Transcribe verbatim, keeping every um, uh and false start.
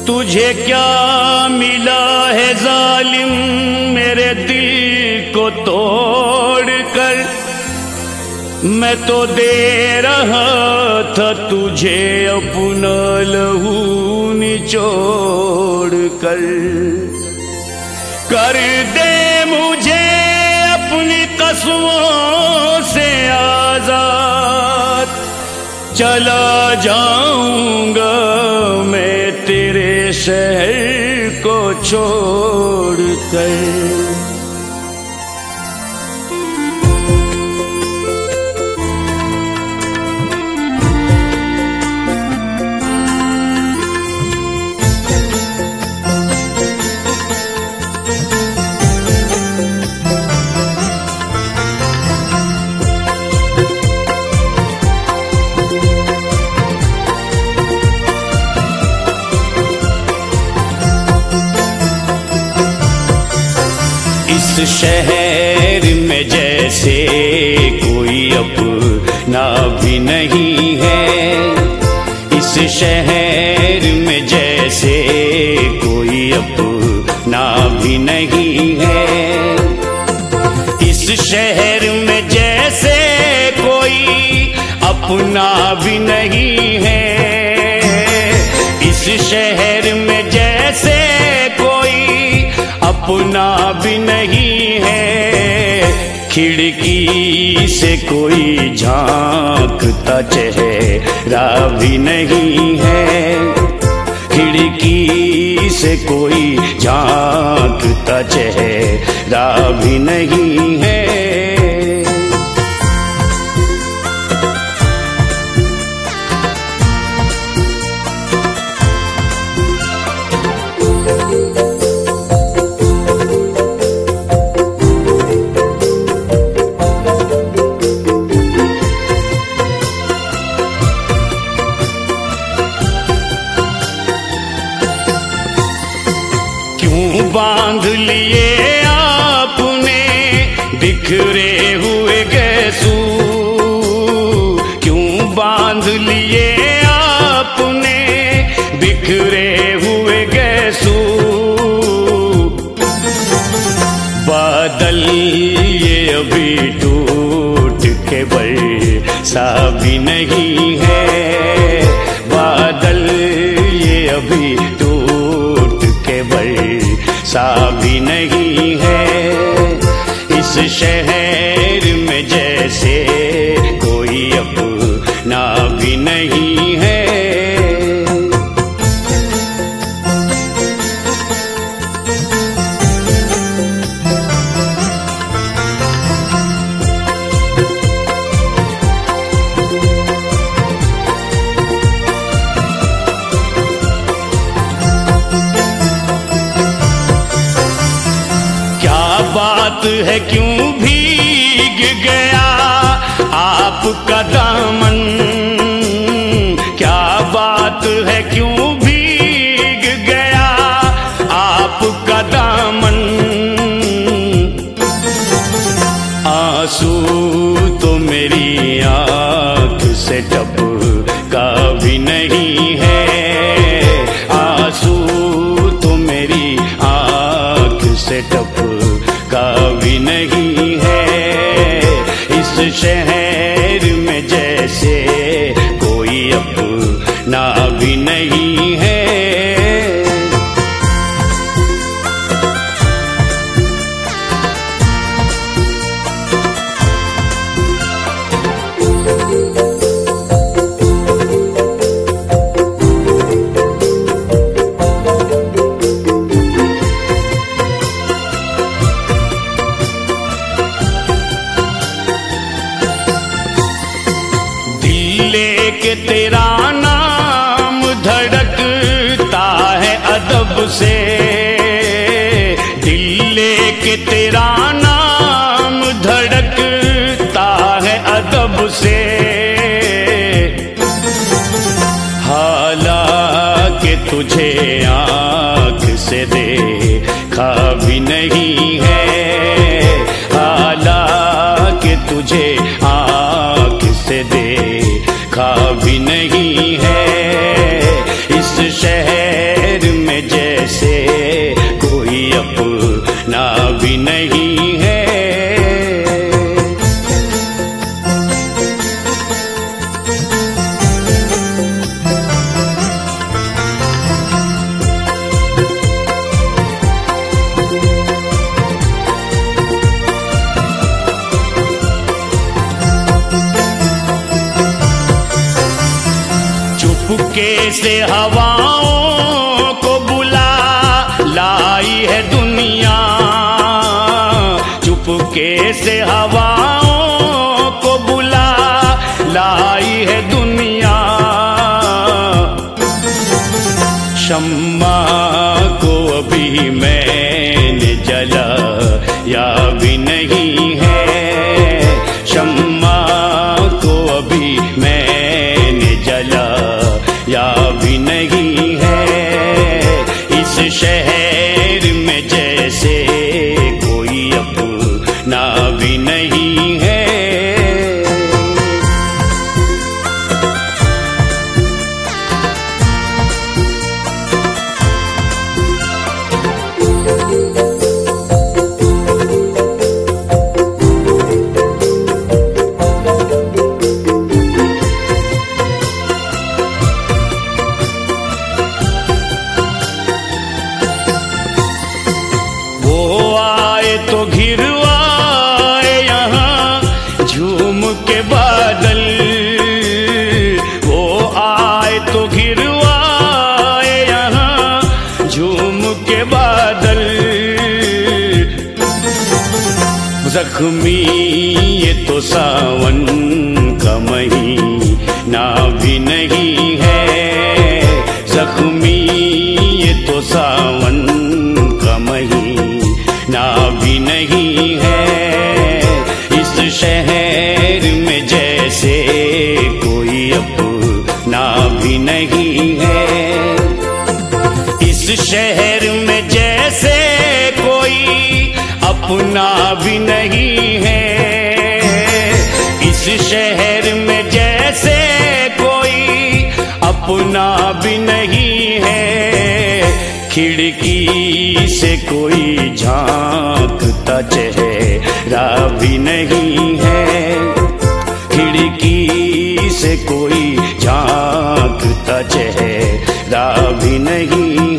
तुझे क्या मिला है जालिम मेरे दिल को तोड़ कर, मैं तो दे रहा था तुझे अपना लहू निचोड़ कर। कर दे मुझे अपनी कसमों से आजाद, चला जाऊंगा मैं तेरे शहर को छोड़ कर। इस शहर में जैसे कोई अपना भी नहीं है, इस शहर में जैसे कोई अपना भी नहीं है, इस शहर में जैसे कोई अपना भी नहीं है, इस शहर में जैसे कोई अपना भी नहीं है। खिड़की से कोई झांकता चेहरा भी नहीं है, खिड़की से कोई झांकता चेहरा भी नहीं है। बांध लिए आपने बिखरे हुए गैसू, क्यों बांध लिए आपने बिखरे हुए गैसू। बादल ये अभी टूट के बरसा भी नहीं है, बादल ये अभी टूट के बरसा भी नहीं है। इस शहर में जैसे कोई अपना भी नहीं है। बात है क्यों भीग गया आपका दामन, क्या बात है क्यों भीग गया आपका दामन। आंसू तो मेरी आंख से टपका भी नहीं है, आंसू तो मेरी आंख से टपका का भी नहीं है। इस शहर में जैसे कोई अपना भी नहीं है। लेके तेरा नाम धड़कता है अदब से, दिल लेके तेरा नाम धड़कता है अदब से। हालांकि तुझे आँख से देखा भी नहीं है, हालांकि तुझे आँख से देखा भी नहीं है। इस शहर चुपके से हवाओं को बुला लाई है दुनिया, चुपके से हवाओं को बुला लाई है दुनिया। शम्मा को अभी मैंने जला या भी नहीं है, शम्मा को अभी मैंने जला या भी नहीं है। इस शहर में जैसे कोई अपना भी नहीं है। तो घिरवाए यहाँ झूम के बादल, वो आए तो घिरवाए यहाँ झूम के बादल। जख्मी ये तो सावन का महीना भी नहीं है, जख्मी ये तो सावन का महीना भी नहीं है। इस शहर में जैसे कोई अपना भी नहीं है, इस शहर में जैसे कोई अपना भी नहीं है। इस शहर में जैसे कोई अपना भी नहीं है। खिड़की से कोई झांकता चेहरा भी नहीं है, खिड़की से कोई झांकता चेहरा भी नहीं